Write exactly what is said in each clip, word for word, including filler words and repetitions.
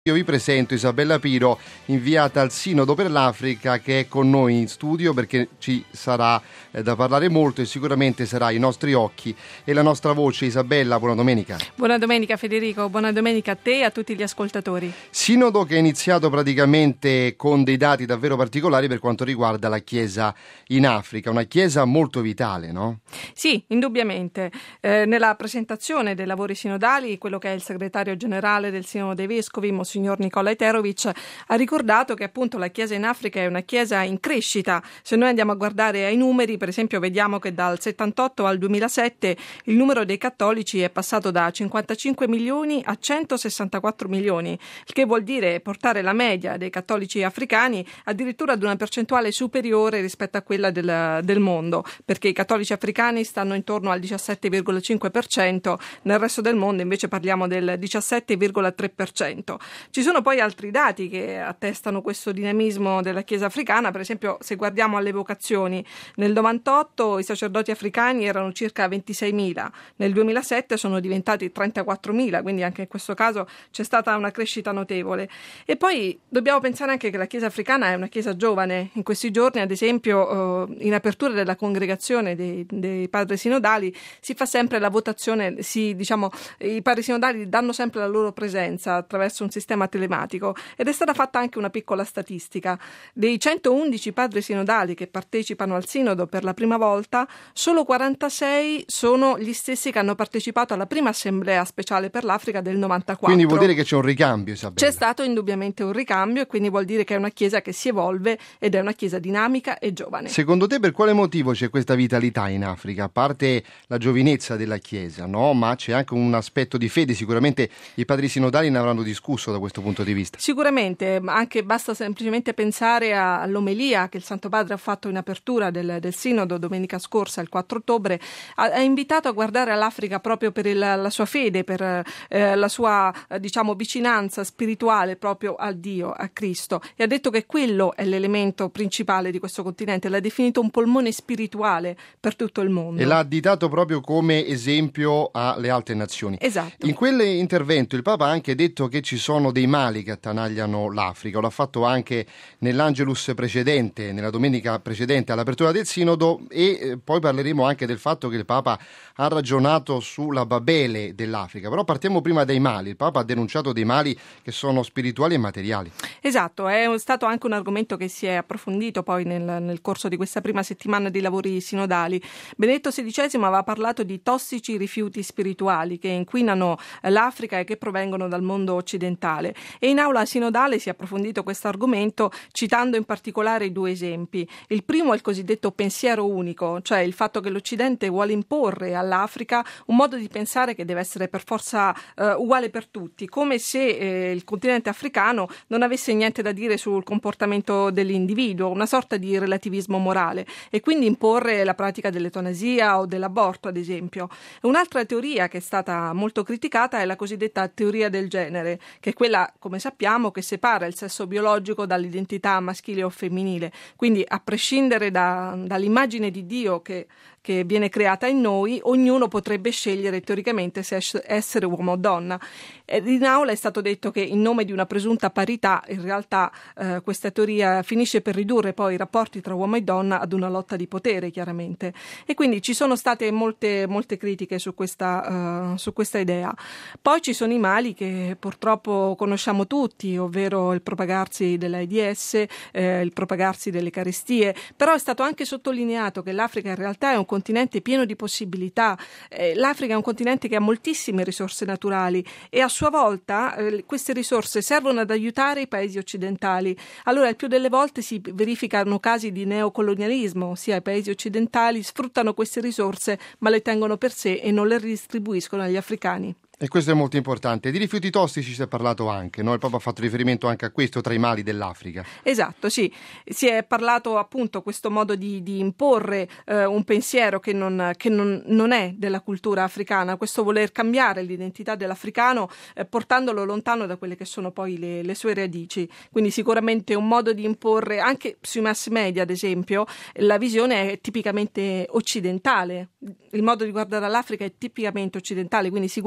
Io vi presento Isabella Piro, inviata al Sinodo per l'Africa, che è con noi in studio perché ci sarà eh, da parlare molto e sicuramente sarà i nostri occhi e la nostra voce. Isabella, buona domenica. Buona domenica Federico, buona domenica a te e a tutti gli ascoltatori. Sinodo che è iniziato praticamente con dei dati davvero particolari per quanto riguarda la Chiesa in Africa, una Chiesa molto vitale, no? Sì, indubbiamente. Eh, nella presentazione dei lavori sinodali, quello che è il segretario generale del Sinodo dei Vescovi, signor Nicola Eterovic, ha ricordato che appunto la Chiesa in Africa è una Chiesa in crescita. Se noi andiamo a guardare ai numeri, per esempio, vediamo che dal settantotto al duemilasette il numero dei cattolici è passato da cinquantacinque milioni a centosessantaquattro milioni, il che vuol dire portare la media dei cattolici africani addirittura ad una percentuale superiore rispetto a quella del, del mondo, perché i cattolici africani stanno intorno al diciassette virgola cinque per cento, nel resto del mondo invece parliamo del diciassette virgola tre per cento. Ci sono poi altri dati che attestano questo dinamismo della Chiesa africana. Per esempio, se guardiamo alle vocazioni, nel novantotto i sacerdoti africani erano circa ventiseimila, nel duemilasette sono diventati trentaquattromila, quindi anche in questo caso c'è stata una crescita notevole. E poi dobbiamo pensare anche che la Chiesa africana è una Chiesa giovane. In questi giorni, ad esempio, in apertura della congregazione dei, dei padri sinodali si fa sempre la votazione, si, diciamo, i padri sinodali danno sempre la loro presenza attraverso un sistema telematico, ed è stata fatta anche una piccola statistica. Dei centoundici padri sinodali che partecipano al sinodo per la prima volta, solo quarantasei sono gli stessi che hanno partecipato alla prima assemblea speciale per l'Africa del novantaquattro. Quindi vuol dire che c'è un ricambio, Isabella. C'è stato indubbiamente un ricambio, e quindi vuol dire che è una Chiesa che si evolve ed è una Chiesa dinamica e giovane. Secondo te per quale motivo c'è questa vitalità in Africa? A parte la giovinezza della Chiesa, no? Ma c'è anche un aspetto di fede. Sicuramente i padri sinodali ne avranno discusso da questo punto di vista. Sicuramente, anche basta semplicemente pensare a, all'omelia che il Santo Padre ha fatto in apertura del, del Sinodo domenica scorsa, il quattro ottobre. Ha, ha invitato a guardare all'Africa proprio per il, la sua fede, per eh, la sua eh, diciamo vicinanza spirituale proprio al Dio, a Cristo, e ha detto che quello è l'elemento principale di questo continente. L'ha definito un polmone spirituale per tutto il mondo. E l'ha additato proprio come esempio alle altre nazioni. Esatto. In quell'intervento il Papa ha anche detto che ci sono dei mali che attanagliano l'Africa. L'ha fatto anche nell'Angelus precedente, nella domenica precedente all'apertura del Sinodo, e eh, poi parleremo anche del fatto che il Papa ha ragionato sulla Babele dell'Africa. Però partiamo prima dai mali. Il Papa ha denunciato dei mali che sono spirituali e materiali. Esatto, è stato anche un argomento che si è approfondito poi nel, nel corso di questa prima settimana di lavori sinodali. Benedetto sedicesimo aveva parlato di tossici rifiuti spirituali che inquinano l'Africa e che provengono dal mondo occidentale. E in aula sinodale si è approfondito questo argomento citando in particolare due esempi. Il primo è il cosiddetto pensiero unico, cioè il fatto che l'Occidente vuole imporre all'Africa un modo di pensare che deve essere per forza eh, uguale per tutti, come se eh, il continente africano non avesse niente da dire sul comportamento dell'individuo, una sorta di relativismo morale, e quindi imporre la pratica dell'eutanasia o dell'aborto, ad esempio. Un'altra teoria che è stata molto criticata è la cosiddetta teoria del genere, che è quella, come sappiamo, che separa il sesso biologico dall'identità maschile o femminile. Quindi, a prescindere da, dall'immagine di Dio che, che viene creata in noi, ognuno potrebbe scegliere teoricamente se essere uomo o donna. Ed in aula è stato detto che in nome di una presunta parità, in realtà eh, questa teoria finisce per ridurre poi i rapporti tra uomo e donna ad una lotta di potere, chiaramente. E quindi ci sono state molte, molte critiche su questa, uh, su questa idea. Poi ci sono i mali che purtroppo conosciamo tutti, ovvero il propagarsi dell'AIDS, eh, il propagarsi delle carestie, però è stato anche sottolineato che l'Africa in realtà è un continente pieno di possibilità. Eh, L'Africa è un continente che ha moltissime risorse naturali e a sua volta eh, queste risorse servono ad aiutare i paesi occidentali. Allora il più delle volte si verificano casi di neocolonialismo, ossia i paesi occidentali sfruttano queste risorse ma le tengono per sé e non le ridistribuiscono agli africani. E questo è molto importante. Di rifiuti tossici si è parlato anche, no? Il Papa ha fatto riferimento anche a questo tra i mali dell'Africa. Esatto, sì. Si è parlato appunto questo modo di, di imporre eh, un pensiero che, non, che non, non è della cultura africana, questo voler cambiare l'identità dell'africano eh, portandolo lontano da quelle che sono poi le, le sue radici. Quindi sicuramente un modo di imporre, anche sui mass media ad esempio, la visione è tipicamente occidentale. Il modo di guardare all'Africa è tipicamente occidentale, quindi si guarda soltanto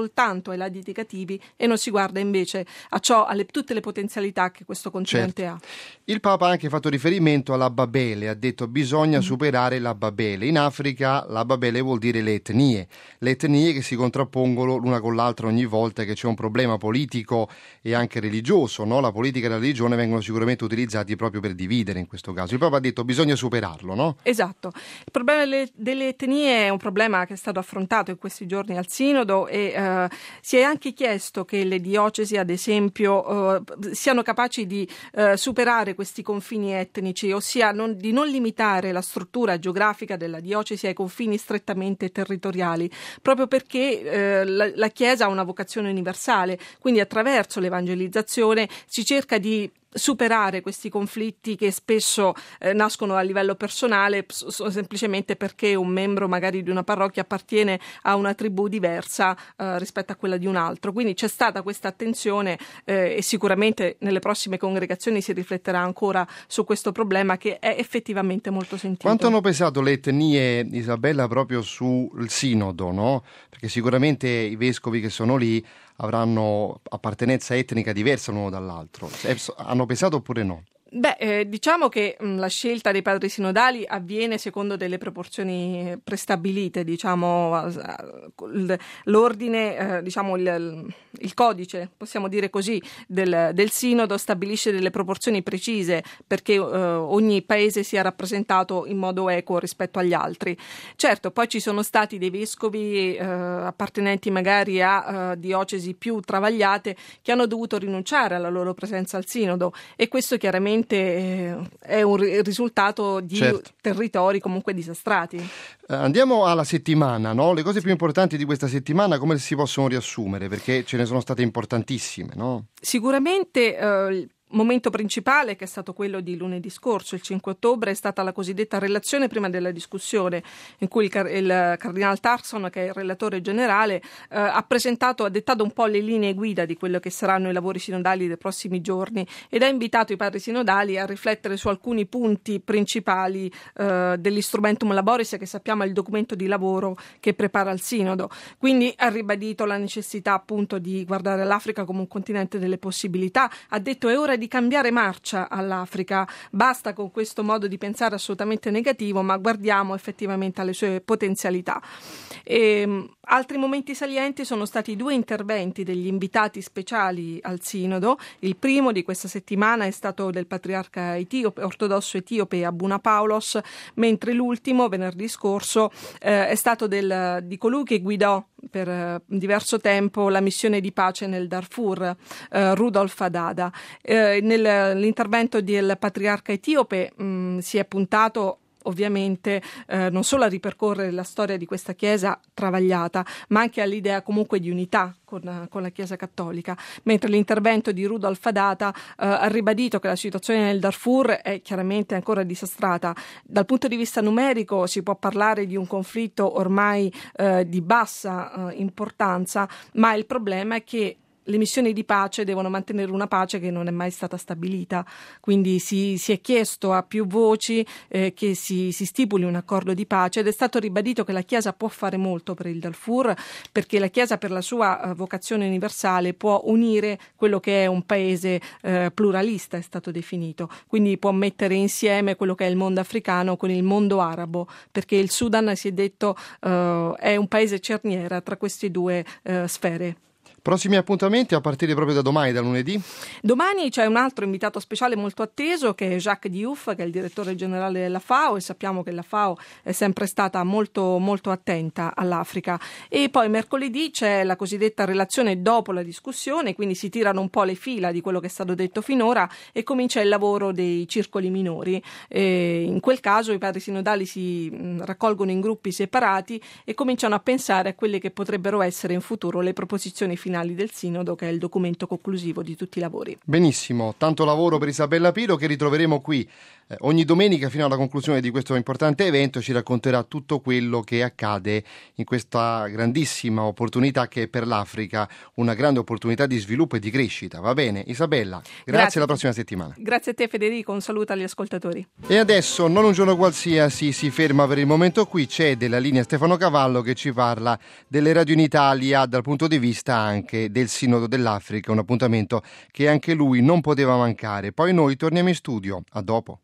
soltanto ai lati negativi e non si guarda invece a ciò, alle tutte le potenzialità che questo continente certo. ha. Il Papa ha anche fatto riferimento alla Babele, ha detto bisogna mm. superare la Babele. In Africa la Babele vuol dire le etnie, le etnie che si contrappongono l'una con l'altra ogni volta che c'è un problema politico e anche religioso, no? La politica e la religione vengono sicuramente utilizzati proprio per dividere in questo caso. Il Papa ha detto bisogna superarlo, no? Esatto. Il problema delle, delle etnie è un problema che è stato affrontato in questi giorni al Sinodo e eh, si è anche chiesto che le diocesi, ad esempio, eh, siano capaci di eh, superare questi confini etnici, ossia non, di non limitare la struttura geografica della diocesi ai confini strettamente territoriali, proprio perché eh, la, la Chiesa ha una vocazione universale, quindi attraverso l'evangelizzazione si cerca di superare questi conflitti che spesso eh, nascono a livello personale so, semplicemente perché un membro magari di una parrocchia appartiene a una tribù diversa eh, rispetto a quella di un altro. Quindi c'è stata questa attenzione eh, e sicuramente nelle prossime congregazioni si rifletterà ancora su questo problema che è effettivamente molto sentito. Quanto hanno pesato le etnie, Isabella, proprio sul sinodo, no? Perché sicuramente i vescovi che sono lì avranno appartenenza etnica diversa l'uno dall'altro. Hanno pesato oppure no? Beh, eh, diciamo che mh, la scelta dei padri sinodali avviene secondo delle proporzioni prestabilite, diciamo l'ordine, eh, diciamo il, il codice, possiamo dire così, del, del sinodo stabilisce delle proporzioni precise perché eh, ogni paese sia rappresentato in modo equo rispetto agli altri. Certo, poi ci sono stati dei vescovi eh, appartenenti magari a uh, diocesi più travagliate che hanno dovuto rinunciare alla loro presenza al sinodo e questo chiaramente è un risultato di certo. territori comunque disastrati. Eh, andiamo alla settimana, no? Le cose più importanti di questa settimana come si possono riassumere? Perché ce ne sono state importantissime, no? Sicuramente eh, il momento principale, che è stato quello di lunedì scorso, il cinque ottobre, è stata la cosiddetta relazione prima della discussione, in cui il, car- il cardinal Tarson, che è il relatore generale, eh, ha presentato, ha dettato un po' le linee guida di quello che saranno i lavori sinodali dei prossimi giorni ed ha invitato i padri sinodali a riflettere su alcuni punti principali eh, dell'Instrumentum Laboris, che sappiamo è il documento di lavoro che prepara il sinodo. Quindi ha ribadito la necessità appunto di guardare all'Africa come un continente delle possibilità, ha detto è ora di cambiare marcia all'Africa, basta con questo modo di pensare assolutamente negativo, ma guardiamo effettivamente alle sue potenzialità. E, altri momenti salienti sono stati due interventi degli invitati speciali al Sinodo. Il primo di questa settimana è stato del patriarca etiope, ortodosso etiope Abuna Paulos, mentre l'ultimo, venerdì scorso, eh, è stato del, di colui che guidò per eh, diverso tempo la missione di pace nel Darfur, eh, Rudolf Adada. Eh, nell'intervento del patriarca etiope mh, si è puntato ovviamente eh, non solo a ripercorrere la storia di questa chiesa travagliata, ma anche all'idea comunque di unità con, con la Chiesa cattolica, mentre l'intervento di Rudolf Adada eh, ha ribadito che la situazione nel Darfur è chiaramente ancora disastrata. Dal punto di vista numerico si può parlare di un conflitto ormai eh, di bassa eh, importanza, ma il problema è che le missioni di pace devono mantenere una pace che non è mai stata stabilita, quindi si, si è chiesto a più voci eh, che si, si stipuli un accordo di pace ed è stato ribadito che la Chiesa può fare molto per il Darfur, perché la Chiesa per la sua uh, vocazione universale può unire quello che è un paese uh, pluralista, è stato definito, quindi può mettere insieme quello che è il mondo africano con il mondo arabo, perché il Sudan, si è detto, uh, è un paese cerniera tra queste due uh, sfere. Prossimi appuntamenti a partire proprio da domani, da lunedì? Domani c'è un altro invitato speciale molto atteso che è Jacques Diouf, che è il direttore generale della F A O, e sappiamo che la F A O è sempre stata molto, molto attenta all'Africa. E poi mercoledì c'è la cosiddetta relazione dopo la discussione, quindi si tirano un po' le fila di quello che è stato detto finora e comincia il lavoro dei circoli minori. E in quel caso i padri sinodali si mh, raccolgono in gruppi separati e cominciano a pensare a quelle che potrebbero essere in futuro le proposizioni finali finali del Sinodo, che è il documento conclusivo di tutti i lavori. Benissimo, tanto lavoro per Isabella Piro, che ritroveremo qui eh, ogni domenica fino alla conclusione di questo importante evento. Ci racconterà tutto quello che accade in questa grandissima opportunità che è per l'Africa una grande opportunità di sviluppo e di crescita. Va bene, Isabella, grazie, grazie. Alla prossima settimana. Grazie a te Federico, un saluto agli ascoltatori. E adesso, non un giorno qualsiasi, si ferma per il momento qui, c'è della linea Stefano Cavallo che ci parla delle radio in Italia dal punto di vista anche del Sinodo dell'Africa, un appuntamento che anche lui non poteva mancare. Poi noi torniamo in studio, a dopo.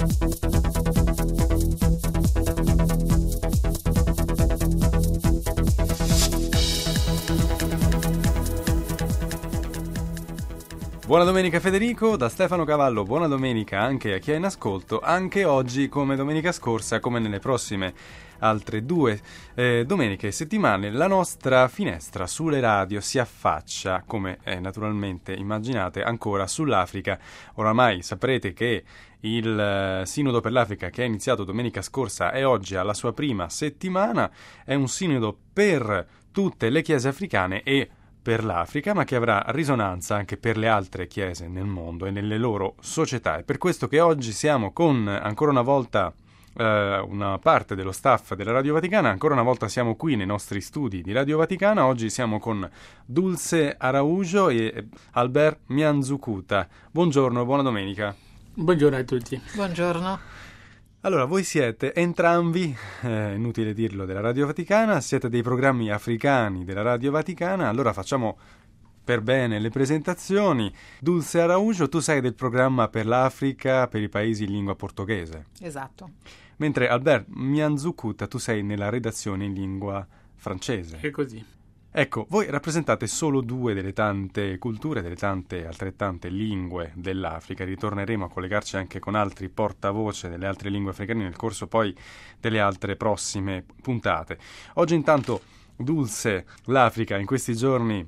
Buona domenica Federico, da Stefano Cavallo, buona domenica anche a chi è in ascolto. Anche oggi, come domenica scorsa, come nelle prossime altre due eh, domeniche e settimane, la nostra finestra sulle radio si affaccia, come eh, naturalmente immaginate, ancora sull'Africa. Oramai saprete che il eh, Sinodo per l'Africa, che è iniziato domenica scorsa e oggi alla sua prima settimana, è un sinodo per tutte le chiese africane e per l'Africa, ma che avrà risonanza anche per le altre chiese nel mondo e nelle loro società. È per questo che oggi siamo con, ancora una volta, eh, una parte dello staff della Radio Vaticana. Ancora una volta siamo qui nei nostri studi di Radio Vaticana. Oggi siamo con Dulce Araujo e Albert Mianzukuta. Buongiorno, buona domenica. Buongiorno a tutti. Buongiorno. Allora, voi siete entrambi, eh, inutile dirlo, della Radio Vaticana, siete dei programmi africani della Radio Vaticana. Allora facciamo per bene le presentazioni. Dulce Araujo, tu sei del programma per l'Africa per i paesi in lingua portoghese. Esatto. Mentre Albert Mianzukuta, tu sei nella redazione in lingua francese. È così. Ecco, voi rappresentate solo due delle tante culture, delle tante altrettante lingue dell'Africa. Ritorneremo a collegarci anche con altri portavoce delle altre lingue africane nel corso poi delle altre prossime puntate. Oggi intanto, Dulce, l'Africa in questi giorni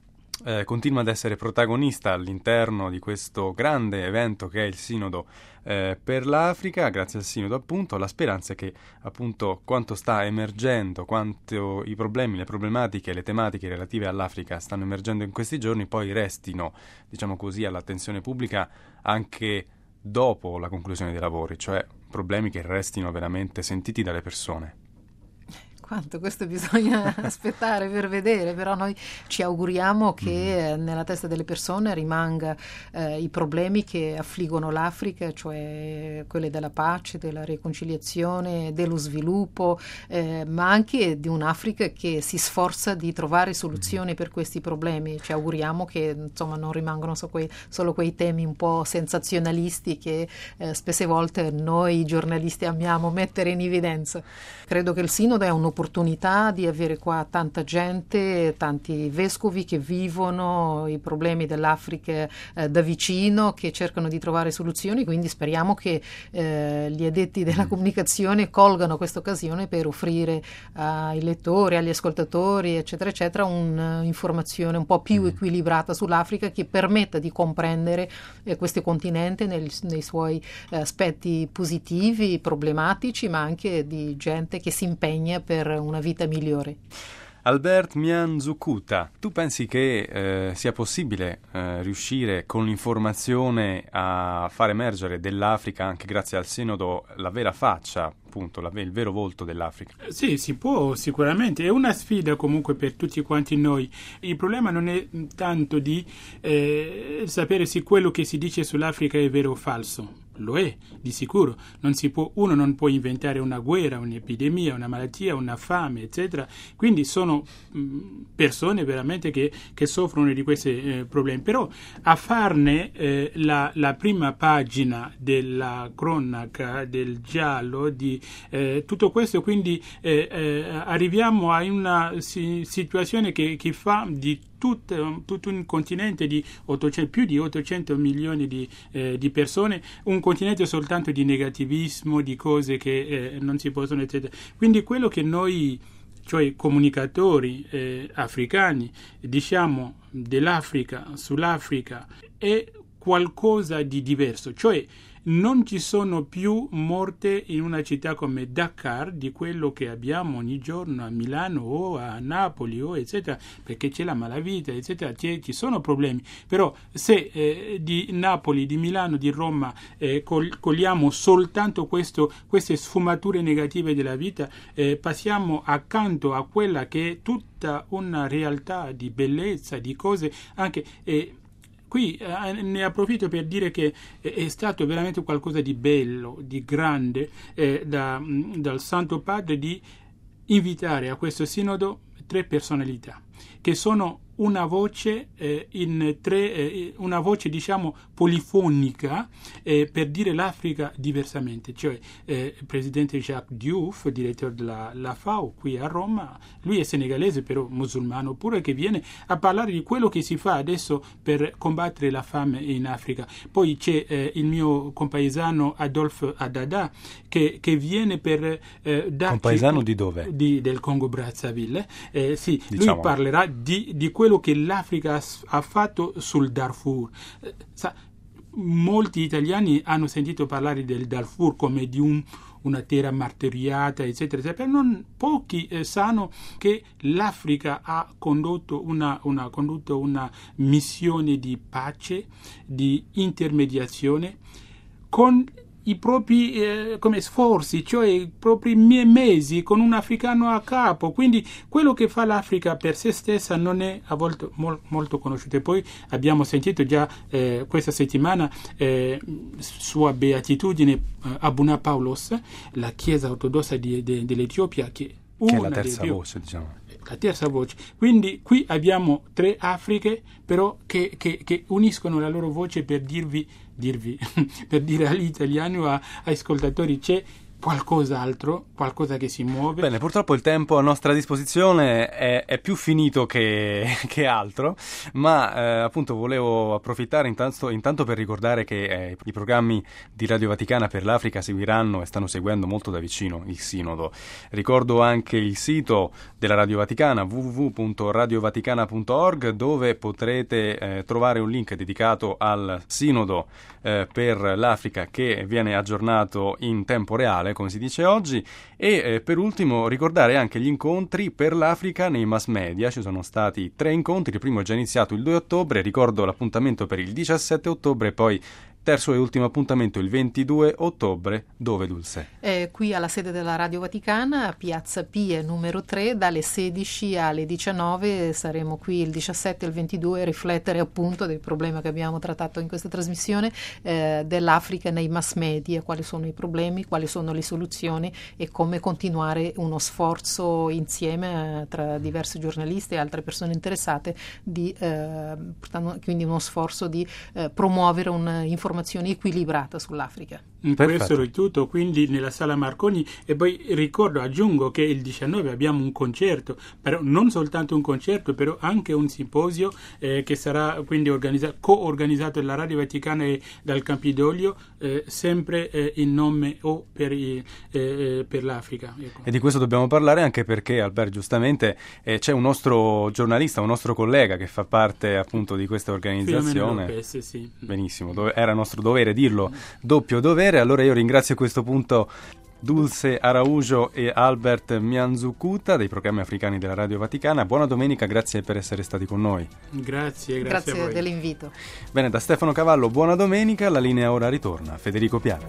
eh, continua ad essere protagonista all'interno di questo grande evento che è il Sinodo eh, per l'Africa. Grazie al Sinodo, appunto, la speranza è che appunto quanto sta emergendo, quanto i problemi, le problematiche, le tematiche relative all'Africa stanno emergendo in questi giorni poi restino, diciamo così, all'attenzione pubblica anche dopo la conclusione dei lavori, cioè problemi che restino veramente sentiti dalle persone. Quanto questo bisogna aspettare per vedere, però noi ci auguriamo che mm. nella testa delle persone rimanga eh, i problemi che affliggono l'Africa, cioè quelli della pace, della riconciliazione, dello sviluppo, eh, ma anche di un'Africa che si sforza di trovare soluzioni mm. per questi problemi. Ci auguriamo che insomma non rimangano so quei, solo quei temi un po' sensazionalisti che eh, spesse volte noi giornalisti amiamo mettere in evidenza. Credo che il Sinodo è un'opportunità opportunità di avere qua tanta gente, tanti vescovi che vivono i problemi dell'Africa eh, da vicino, che cercano di trovare soluzioni, quindi speriamo che eh, gli addetti della comunicazione colgano questa occasione per offrire ai lettori, agli ascoltatori, eccetera, eccetera, un'informazione un po' più equilibrata sull'Africa che permetta di comprendere eh, questo continente nel, nei suoi eh, aspetti positivi, problematici, ma anche di gente che si impegna per una vita migliore. Albert Mianzukuta, tu pensi che eh, sia possibile eh, riuscire con l'informazione a far emergere dell'Africa, anche grazie al Sinodo, la vera faccia, appunto, la, il vero volto dell'Africa? Sì, si può sicuramente, è una sfida comunque per tutti quanti noi. Il problema non è tanto di eh, sapere se quello che si dice sull'Africa è vero o falso. Lo è, di sicuro. Non si può, uno non può inventare una guerra, un'epidemia, una malattia, una fame, eccetera. Quindi sono mh, persone veramente che, che soffrono di questi eh, problemi. Però a farne eh, la, la prima pagina della cronaca, del giallo, di eh, tutto questo, quindi eh, eh, arriviamo a una si, situazione che, che fa di tutto, tutto un continente di ottocento, più di ottocento milioni di, eh, di persone, un continente soltanto di negativismo, di cose che eh, non si possono, eccetera. Quindi quello che noi, cioè comunicatori eh, africani, diciamo dell'Africa, sull'Africa, è qualcosa di diverso, cioè non ci sono più morte in una città come Dakar di quello che abbiamo ogni giorno a Milano o a Napoli o eccetera, perché c'è la malavita eccetera, c'è, ci sono problemi. Però se eh, di Napoli, di Milano, di Roma eh, col, cogliamo soltanto questo, queste sfumature negative della vita, eh, passiamo accanto a quella che è tutta una realtà di bellezza, di cose anche eh, qui eh, ne approfitto per dire che eh, è stato veramente qualcosa di bello, di grande eh, da, dal Santo Padre di invitare a questo sinodo tre personalità che sono una voce eh, in tre, eh, una voce diciamo polifonica eh, per dire l'Africa diversamente, cioè eh, il presidente Jacques Diouf, direttore della la F A O qui a Roma, lui è senegalese però musulmano pure, che viene a parlare di quello che si fa adesso per combattere la fame in Africa. Poi c'è eh, il mio compaesano Adolphe Adada che, che viene per eh, darci... Compaesano di dove? Di, del Congo Brazzaville. Eh, sì, diciamo. Lui parlerà di, di quello che l'Africa ha fatto sul Darfur. Eh, sa, molti italiani hanno sentito parlare del Darfur come di un, una terra martoriata, eccetera, eccetera. Non pochi eh, sanno che l'Africa ha condotto una, una, condotto una missione di pace, di intermediazione, con i propri eh, come sforzi, cioè i propri mesi, con un africano a capo. Quindi quello che fa l'Africa per se stessa non è a volte mol, molto conosciuto. E poi abbiamo sentito già eh, questa settimana eh, sua beatitudine eh, Abuna Paulos, la chiesa ortodossa di, de, dell'Etiopia, che, che è la terza voce, diciamo. La terza voce. Quindi qui abbiamo tre Afriche, però che, che, che uniscono la loro voce per dirvi, dirvi per dire agli italiani o a, ai ascoltatori c'è qualcos'altro, qualcosa che si muove. Bene, purtroppo il tempo a nostra disposizione è, è più finito che, che altro, ma eh, appunto volevo approfittare intanto, intanto per ricordare che eh, i programmi di Radio Vaticana per l'Africa seguiranno e stanno seguendo molto da vicino il Sinodo. Ricordo anche il sito della Radio Vaticana w w w punto radio vaticana punto org, dove potrete eh, trovare un link dedicato al Sinodo eh, per l'Africa, che viene aggiornato in tempo reale, come si dice oggi. E eh, per ultimo ricordare anche gli incontri per l'Africa nei mass media. Ci sono stati tre incontri, il primo è già iniziato il due ottobre, ricordo l'appuntamento per il diciassette ottobre, poi terzo e ultimo appuntamento il ventidue ottobre. Dove, Dulce? Eh, qui alla sede della Radio Vaticana, a Piazza Pie numero tre, dalle sedici alle diciannove. Saremo qui il diciassette e il ventidue a riflettere appunto del problema che abbiamo trattato in questa trasmissione, eh, dell'Africa nei mass media, quali sono i problemi, quali sono le soluzioni e come continuare uno sforzo insieme eh, tra diversi giornalisti e altre persone interessate di eh, quindi uno sforzo di eh, promuovere un'informazione equilibrata sull'Africa. Perfetto. Questo è tutto, quindi nella Sala Marconi. E poi ricordo, aggiungo che il diciannove abbiamo un concerto, però non soltanto un concerto, però anche un simposio eh, che sarà quindi organizzato, co-organizzato dalla Radio Vaticana e dal Campidoglio, eh, sempre eh, in nome o per, i, eh, per l'Africa. Ecco. E di questo dobbiamo parlare anche perché, Albert, giustamente eh, c'è un nostro giornalista, un nostro collega che fa parte appunto di questa organizzazione. Lopez, sì. Benissimo, dove, era nostro dovere dirlo, doppio dovere. Allora io ringrazio a questo punto Dulce Araujo e Albert Mianzucuta dei programmi africani della Radio Vaticana. Buona domenica, grazie per essere stati con noi. Grazie, grazie, grazie a voi. dell'invito. Bene, da Stefano Cavallo buona domenica, la linea ora ritorna a Federico Piana.